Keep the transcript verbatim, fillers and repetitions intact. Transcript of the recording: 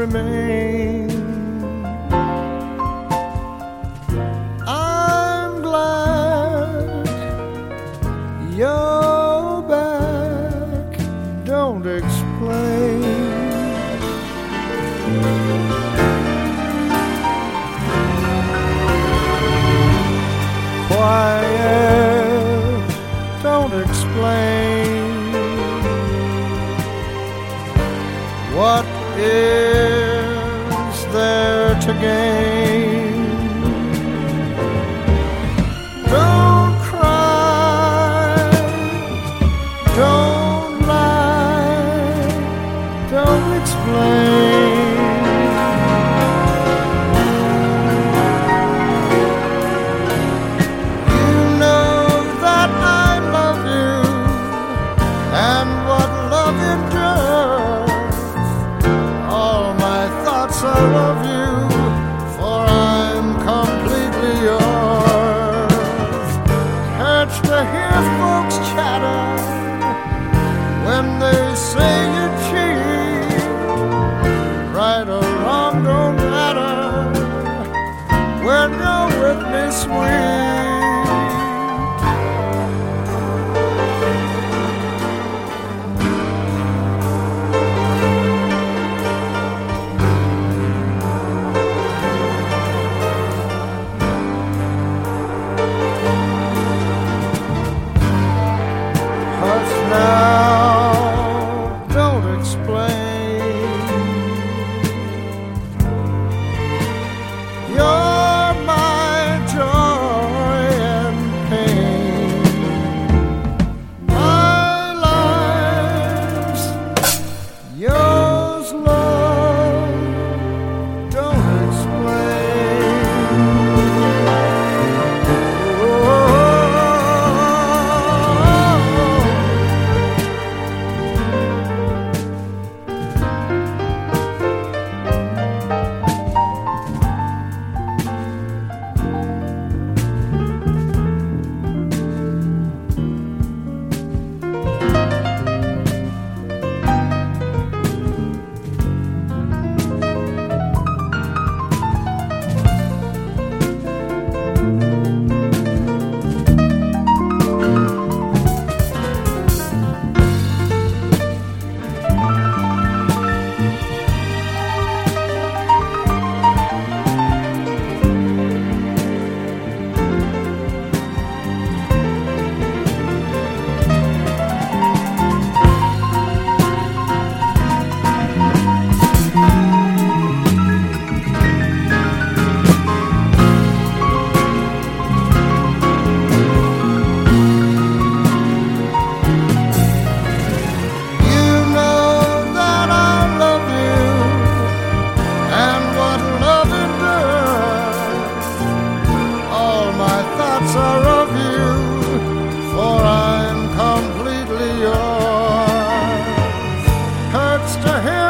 remain. I'm glad you're back. Don't explain. Quiet, don't explain. What is there to gain? Don't cry, don't lie, don't explain. You know that I love you, and what love endures. All my thoughts are of you, for I'm completely yours. Hurts to hear folks chatter when they say you cheat. Right or wrong don't matter when you're with me, sweet. Now, don't explain. You're my joy and pain. My life's yours, love. Don't explain. Oh. Are of you, for I'm completely yours. Hurts to hear